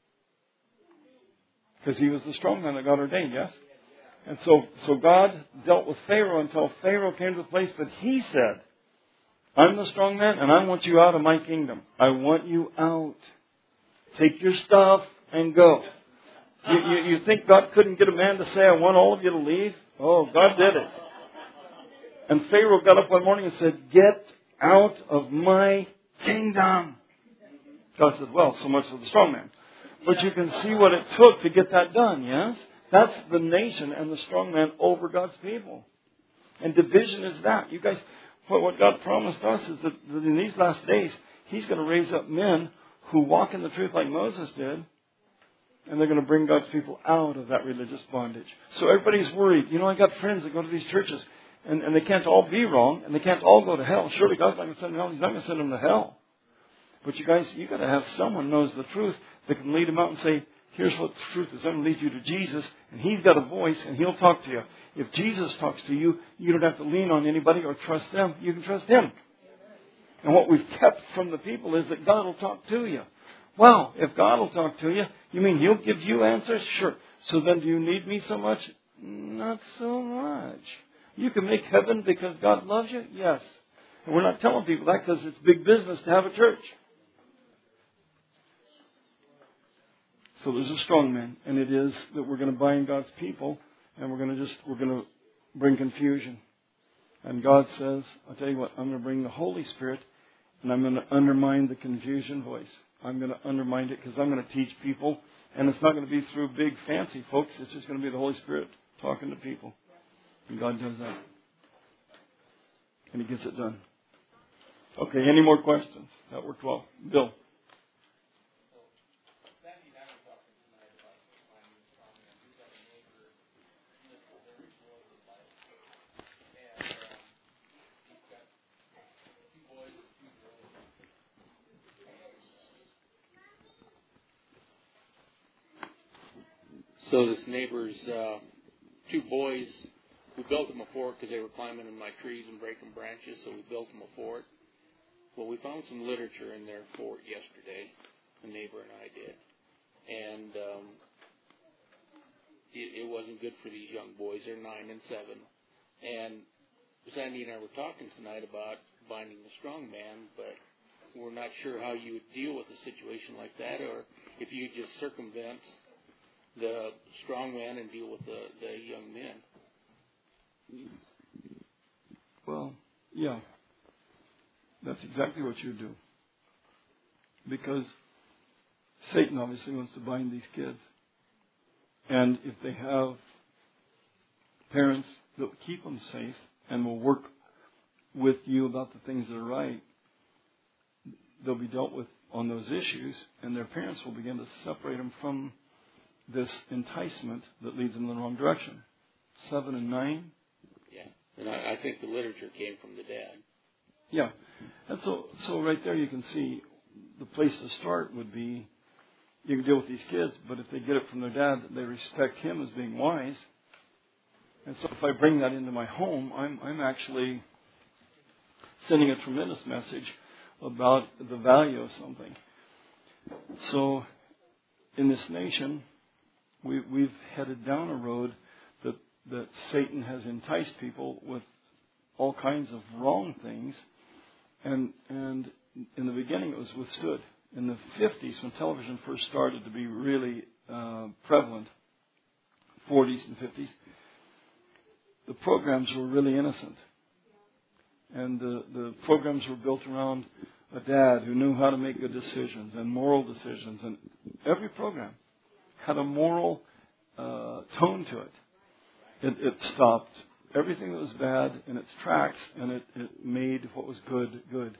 Because he was the strong man that God ordained, yes? And so, so God dealt with Pharaoh until Pharaoh came to the place that he said, I'm the strong man and I want you out of my kingdom. I want you out. Take your stuff and go. You, you, you think God couldn't get a man to say, I want all of you to leave? Oh, God did it. And Pharaoh got up one morning and said, get out of my kingdom. God said, well, so much for the strong man. But you can see what it took to get that done, yes? That's the nation and the strong man over God's people. And division is that. You guys, what God promised us is that in these last days, He's going to raise up men who walk in the truth like Moses did. And they're going to bring God's people out of that religious bondage. So everybody's worried. You know, I got friends that go to these churches. And, and they can't all be wrong. And they can't all go to hell. Surely God's not going to send them to hell. He's not going to send them to hell. But you guys, you got to have someone who knows the truth that can lead them out and say, here's what the truth is. I'm going to lead you to Jesus, and He's got a voice, and He'll talk to you. If Jesus talks to you, you don't have to lean on anybody or trust them. You can trust Him. And what we've kept from the people is that God will talk to you. Wow, if God will talk to you, you mean He'll give you answers? Sure. So then do you need me so much? Not so much. You can make heaven because God loves you? Yes. And we're not telling people that because it's big business to have a church. So there's a strong man, and it is that we're going to bind God's people, and we're going to just, we're going to bring confusion. And God says, I'll tell you what, I'm going to bring the Holy Spirit, and I'm going to undermine the confusion voice. I'm going to undermine it because I'm going to teach people, and it's not going to be through big fancy folks. It's just going to be the Holy Spirit talking to people. And God does that. And He gets it done. Okay, any more questions? That worked well. Bill. So this neighbor's uh, two boys, we built them a fort because they were climbing in my trees and breaking branches, so we built them a fort. Well, we found some literature in their fort yesterday, the neighbor and I did, and um, it, it wasn't good for these young boys. They're nine and seven. And Sandy and I were talking tonight about binding the strong man, but we're not sure how you would deal with a situation like that, or if you just circumvent the strong man and deal with the, the young men. Well, yeah. That's exactly what you do. Because Satan obviously wants to bind these kids. And if they have parents that will keep them safe and will work with you about the things that are right, they'll be dealt with on those issues, and their parents will begin to separate them from this enticement that leads them in the wrong direction. Seven and nine. Yeah, and I, I think the literature came from the dad. Yeah, and so so right there you can see the place to start would be you can deal with these kids, but if they get it from their dad, they respect him as being wise. And so if I bring that into my home, I'm I'm actually sending a tremendous message about the value of something. So in this nation, We, we've headed down a road that, that Satan has enticed people with all kinds of wrong things. And, and in the beginning, it was withstood. In the fifties, when television first started to be really uh, prevalent, forties and fifties, the programs were really innocent. And the, the programs were built around a dad who knew how to make good decisions and moral decisions. And every program had a moral uh, tone to it. it. It stopped everything that was bad in its tracks, and it, it made what was good, good.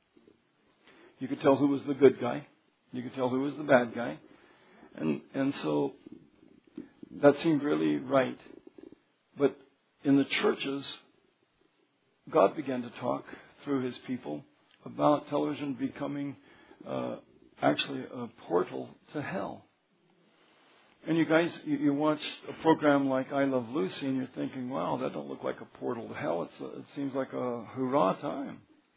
You could tell who was the good guy. You could tell who was the bad guy. And, and so that seemed really right. But in the churches, God began to talk through His people about television becoming uh, actually a portal to hell. And you guys, you, you watch a program like I Love Lucy, and you're thinking, wow, that don't look like a portal to hell. It's a, it seems like a hurrah time.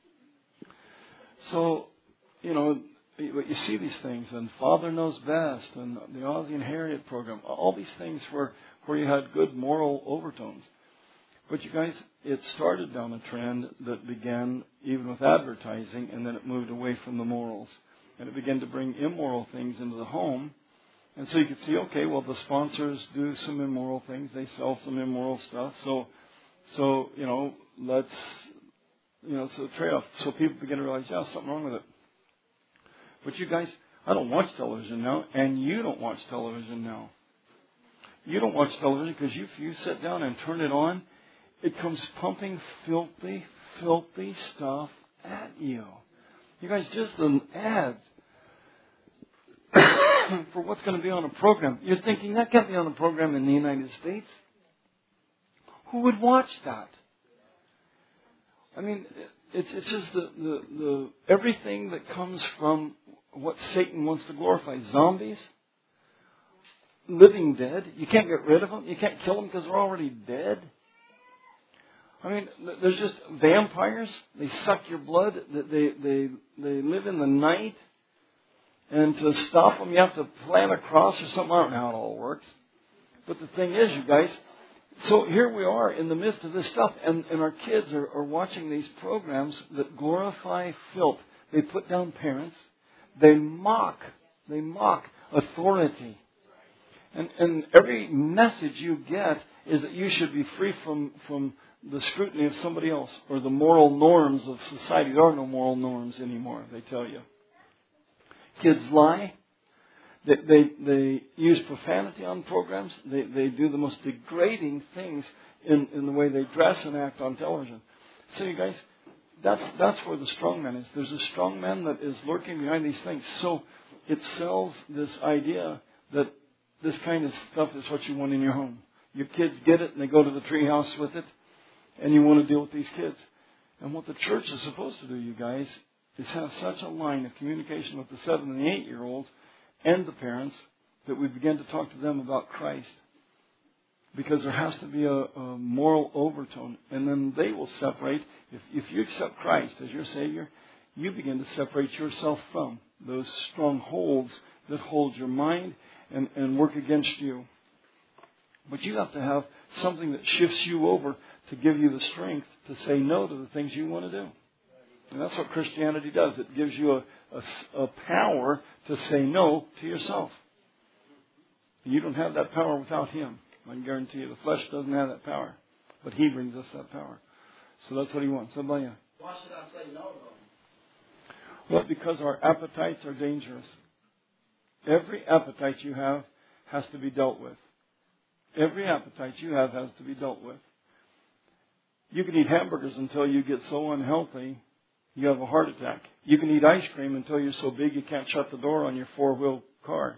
So, you know, you, you see these things, and Father Knows Best, and the Ozzie and Harriet program, all these things where, where you had good moral overtones. But you guys, it started down a trend that began even with advertising, and then it moved away from the morals. And it began to bring immoral things into the home. And so you could see, okay, well, the sponsors do some immoral things. They sell some immoral stuff. So, so you know, let's, you know, it's a trade-off. So people begin to realize, yeah, something wrong with it. But you guys, I don't watch television now, and you don't watch television now. You don't watch television because if you sit down and turn it on, it comes pumping filthy, filthy stuff at you. You guys, just the ads for what's going to be on a program. You're thinking, that can't be on a program in the United States. Who would watch that? I mean, it's it's just the, the, the everything that comes from what Satan wants to glorify. Zombies, living dead. You can't get rid of them. You can't kill them because they're already dead. I mean, there's just vampires. They suck your blood. They they they live in the night. And to stop them, you have to plant a cross or something. I don't know how it all works. But the thing is, you guys, so here we are in the midst of this stuff, and, and our kids are, are watching these programs that glorify filth. They put down parents. They mock. They mock authority. And, and every message you get is that you should be free from, from the scrutiny of somebody else or the moral norms of society. There are no moral norms anymore, they tell you. Kids lie. They, they, they use profanity on programs. They, they do the most degrading things in, in the way they dress and act on television. So you guys, that's, that's where the strong man is. There's a strong man that is lurking behind these things. So it sells this idea that this kind of stuff is what you want in your home. Your kids get it and they go to the treehouse with it, and you want to deal with these kids. And what the church is supposed to do, you guys, is have such a line of communication with the seven and the eight-year-olds and the parents that we begin to talk to them about Christ. Because there has to be a, a moral overtone. And then they will separate. If, if you accept Christ as your Savior, you begin to separate yourself from those strongholds that hold your mind and, and work against you. But you have to have something that shifts you over to give you the strength to say no to the things you want to do. And that's what Christianity does. It gives you a, a, a power to say no to yourself. You don't have that power without Him. I can guarantee you the flesh doesn't have that power. But He brings us that power. So that's what He wants. How about you? Why should I say no to Him? Well, because our appetites are dangerous. Every appetite you have has to be dealt with. Every appetite you have has to be dealt with. You can eat hamburgers until you get so unhealthy you have a heart attack. You can eat ice cream until you're so big you can't shut the door on your four-wheel car.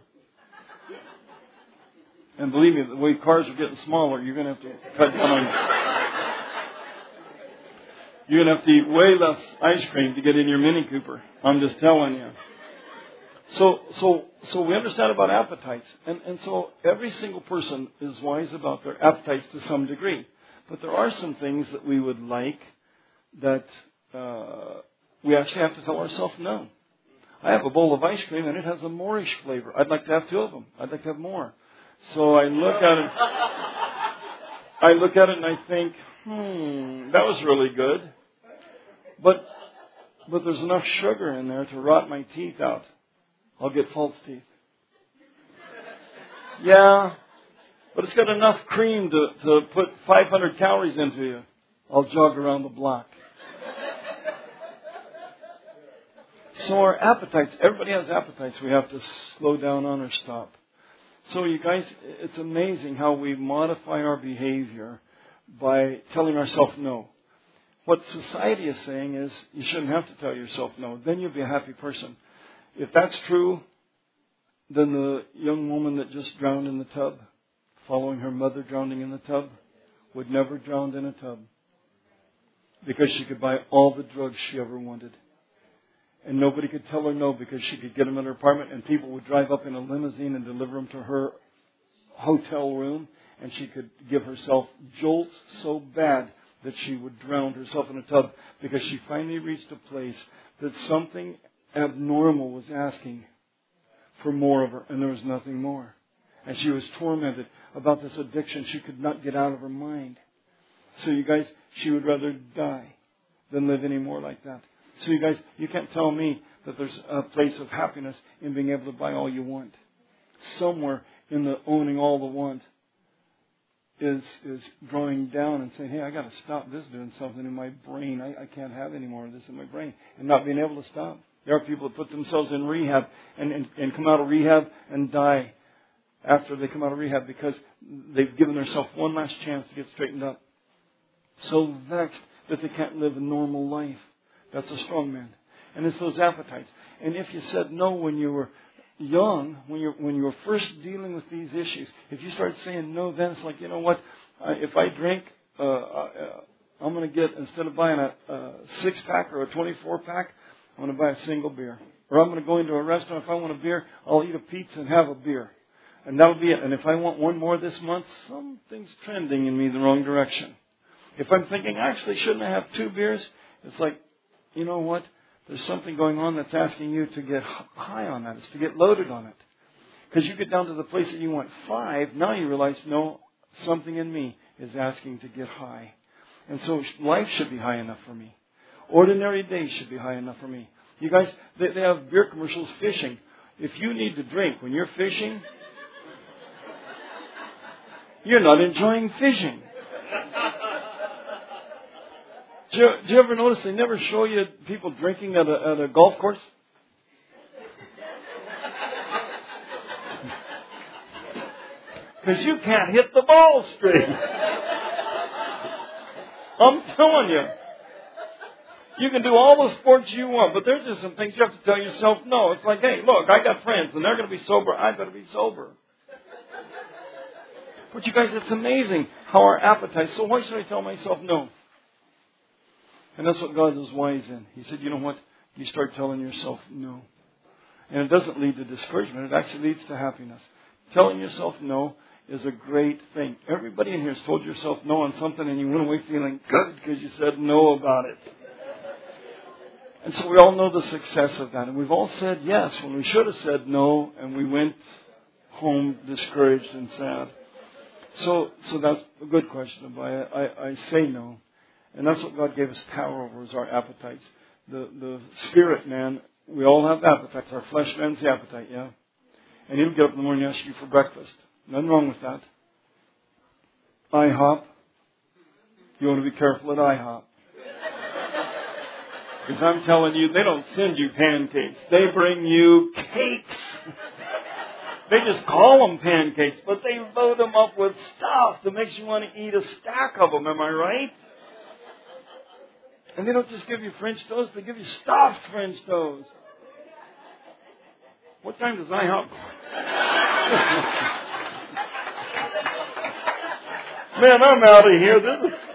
And believe me, the way cars are getting smaller, you're going to have to cut down on. You're going to have to eat way less ice cream to get in your Mini Cooper. I'm just telling you. So, so, so we understand about appetites, and and so every single person is wise about their appetites to some degree. But there are some things that we would like that uh, we actually have to tell ourselves no. I have a bowl of ice cream and it has a Moorish flavor. I'd like to have two of them. I'd like to have more. So I look at it. I look at it and I think, hmm, that was really good. But but there's enough sugar in there to rot my teeth out. I'll get false teeth. Yeah, but it's got enough cream to, to put five hundred calories into you. I'll jog around the block. So our appetites, everybody has appetites we have to slow down on or stop. So you guys, it's amazing how we modify our behavior by telling ourselves no. What society is saying is you shouldn't have to tell yourself no. Then you'll be a happy person. If that's true, then the young woman that just drowned in the tub, following her mother drowning in the tub, would never drown in a tub. Because she could buy all the drugs she ever wanted. And nobody could tell her no because she could get them in her apartment and people would drive up in a limousine and deliver them to her hotel room. And she could give herself jolts so bad that she would drown herself in a tub because she finally reached a place that something abnormal was asking for more of her, and there was nothing more. And she was tormented about this addiction she could not get out of her mind. So you guys, she would rather die than live anymore like that. So you guys, you can't tell me that there's a place of happiness in being able to buy all you want. Somewhere in the owning all the want is is drawing down and saying, hey, I got to stop this doing something in my brain. I, I can't have any more of this in my brain. And not being able to stop. There are people that put themselves in rehab and, and, and come out of rehab and die after they come out of rehab because they've given themselves one last chance to get straightened up. So vexed that they can't live a normal life. That's a strong man. And it's those appetites. And if you said no when you were young, when you when you were first dealing with these issues, if you start saying no, then it's like, you know what? Uh, if I drink uh, uh, I'm going to get, instead of buying a, a six-pack or a twenty-four pack, I'm going to buy a single beer. Or I'm going to go into a restaurant. If I want a beer, I'll eat a pizza and have a beer. And that'll be it. And if I want one more this month, something's trending in me the wrong direction. If I'm thinking, actually, shouldn't I have two beers? It's like, you know what? There's something going on that's asking you to get high on that. It's to get loaded on it. Because you get down to the place that you want five, now you realize, no, something in me is asking to get high. And so life should be high enough for me. Ordinary days should be high enough for me. You guys, they, they have beer commercials fishing. If you need to drink when you're fishing, you're not enjoying fishing. Do you, do you ever notice they never show you people drinking at a, at a golf course? Because you can't hit the ball straight. I'm telling you. You can do all the sports you want, but there's just some things you have to tell yourself no. It's like, hey, look, I got friends, and they're going to be sober. I better be sober. But you guys, it's amazing how our appetite. So why should I tell myself no? And that's what God is wise in. He said, you know what? You start telling yourself no. And it doesn't lead to discouragement. It actually leads to happiness. Telling yourself no is a great thing. Everybody in here has told yourself no on something and you went away feeling good because you said no about it. And so we all know the success of that. And we've all said yes when we should have said no, and we went home discouraged and sad. So so that's a good question, Abaya. I, I say no. And that's what God gave us power over, is our appetites. The the spirit man, we all have appetites. Our flesh man's the appetite, yeah? And he'll get up in the morning and ask you for breakfast. Nothing wrong with that. IHOP. You want to be careful at IHOP. Because I'm telling you, they don't send you pancakes. They bring you cakes. They just call them pancakes, but they load them up with stuff that makes you want to eat a stack of them. Am I right? And they don't just give you French toast. They give you stuffed French toast. What time does IHOP go? Man, I'm out of here. This is...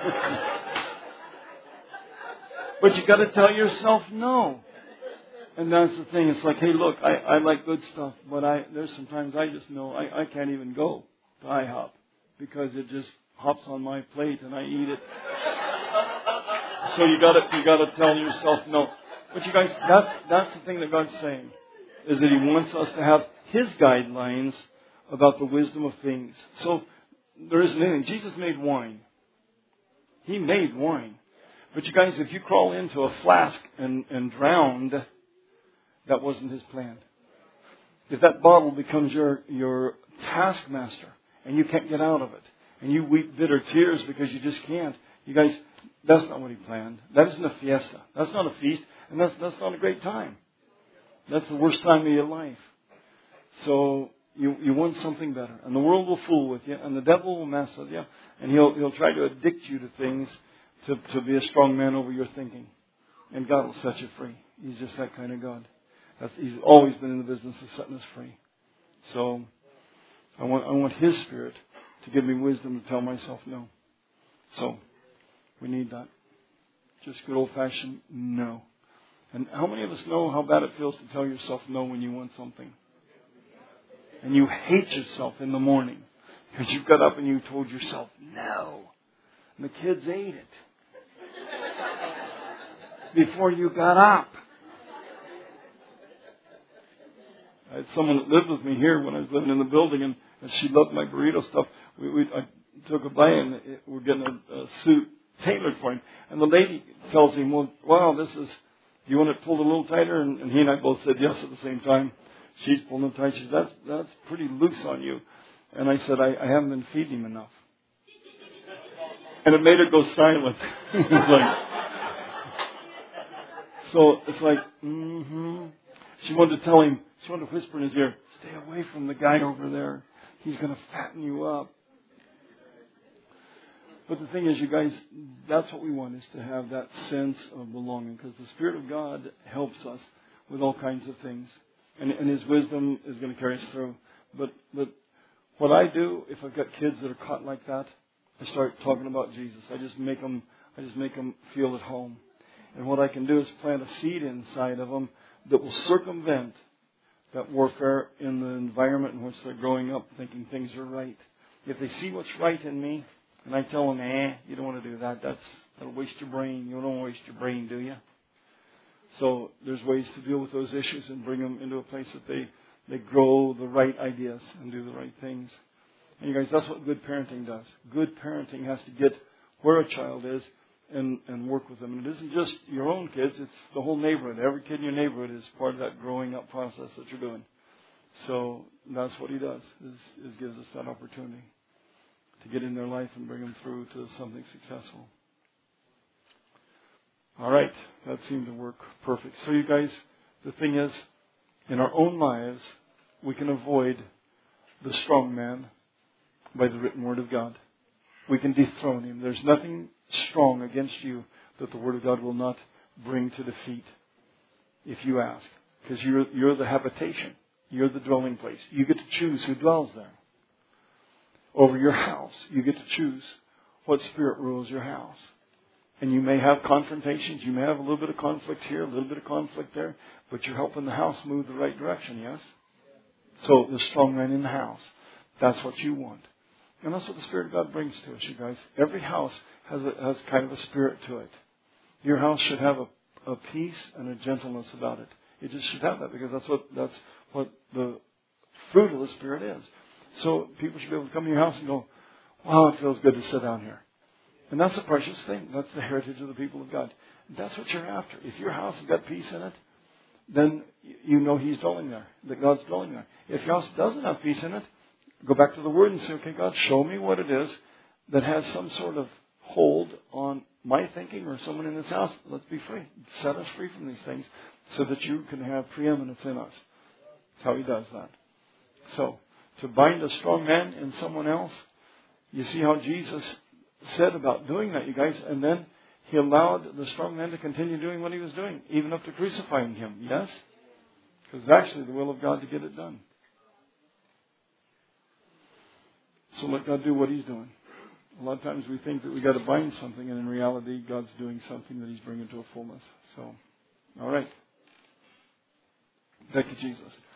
But you got to tell yourself no. And that's the thing. It's like, hey, look, I, I like good stuff, but I there's sometimes I just know I, I can't even go to IHOP because it just hops on my plate and I eat it. So you got to you got to tell yourself no. But you guys, that's that's the thing that God's saying, is that He wants us to have His guidelines about the wisdom of things. So there isn't anything. Jesus made wine. He made wine. But you guys, if you crawl into a flask and, and drowned, that wasn't His plan. If that bottle becomes your, your taskmaster and you can't get out of it, and you weep bitter tears because you just can't, you guys, that's not what He planned. That isn't a fiesta. That's not a feast. And that's, that's not a great time. That's the worst time of your life. So you, you want something better. And the world will fool with you, and the devil will mess with you, and he'll, he'll try to addict you to things to, to be a strong man over your thinking. And God will set you free. He's just that kind of God. That's, he's always been in the business of setting us free. So I want, I want His Spirit to give me wisdom to tell myself no. So we need that. Just good old-fashioned no. And how many of us know how bad it feels to tell yourself no when you want something? And you hate yourself in the morning because you got up and you told yourself no. And the kids ate it before you got up. I had someone that lived with me here when I was living in the building, and, and she loved my burrito stuff. We, we I took a bite, and it, we're getting a, a suit tailored for him. And the lady tells him, well, wow, this is, do you want it pulled a little tighter? And, and he and I both said yes at the same time. She's pulling it tight. She said, that's, that's pretty loose on you. And I said, I, I haven't been feeding him enough. And it made her go silent. It's like, so it's like, mm-hmm. She wanted to tell him, she wanted to whisper in his ear, stay away from the guy over there. He's going to fatten you up. But the thing is, you guys, that's what we want, is to have that sense of belonging. Because the Spirit of God helps us with all kinds of things. And, and His wisdom is going to carry us through. But, but what I do, if I've got kids that are caught like that, I start talking about Jesus. I just make them I just make them feel at home. And what I can do is plant a seed inside of them that will circumvent that warfare in the environment in which they're growing up, thinking things are right. If they see what's right in me, and I tell them, eh, you don't want to do that. That's, that'll waste your brain. You don't want to waste your brain, do you? So there's ways to deal with those issues and bring them into a place that they, they grow the right ideas and do the right things. And you guys, that's what good parenting does. Good parenting has to get where a child is and, and work with them. And it isn't just your own kids, it's the whole neighborhood. Every kid in your neighborhood is part of that growing up process that you're doing. So that's what he does, is, is gives us that opportunity to get in their life and bring them through to something successful. All right, that seemed to work perfect. So you guys, the thing is, in our own lives, we can avoid the strong man by the written word of God. We can dethrone him. There's nothing strong against you that the word of God will not bring to defeat if you ask. Because you're, you're the habitation. You're the dwelling place. You get to choose who dwells there. Over your house, you get to choose what spirit rules your house. And you may have confrontations. You may have a little bit of conflict here, a little bit of conflict there. But you're helping the house move the right direction, yes? So the strong man in the house. That's what you want. And that's what the Spirit of God brings to us, you guys. Every house has a, has kind of a spirit to it. Your house should have a, a peace and a gentleness about it. It just should have that, because that's what that's what the fruit of the Spirit is. So people should be able to come to your house and go, wow, it feels good to sit down here. And that's a precious thing. That's the heritage of the people of God. That's what you're after. If your house has got peace in it, then you know He's dwelling there, that God's dwelling there. If your house doesn't have peace in it, go back to the Word and say, okay, God, show me what it is that has some sort of hold on my thinking or someone in this house. Let's be free. Set us free from these things so that you can have preeminence in us. That's how He does that. So, to bind a strong man in someone else, you see how Jesus said about doing that, you guys, and then He allowed the strong man to continue doing what he was doing, even up to crucifying him. Yes? Because it's actually the will of God to get it done. So let God do what He's doing. A lot of times we think that we've got to bind something, and in reality, God's doing something that He's bringing to a fullness. So, all right. Thank you, Jesus.